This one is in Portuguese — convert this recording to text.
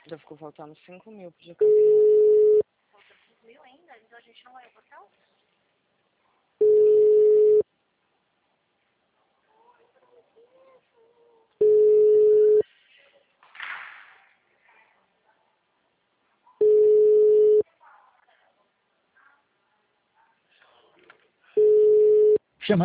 Já ficou faltando 5.000 pro dia campeão. Falta 5.000 ainda? Então a gente não vai ao hotel?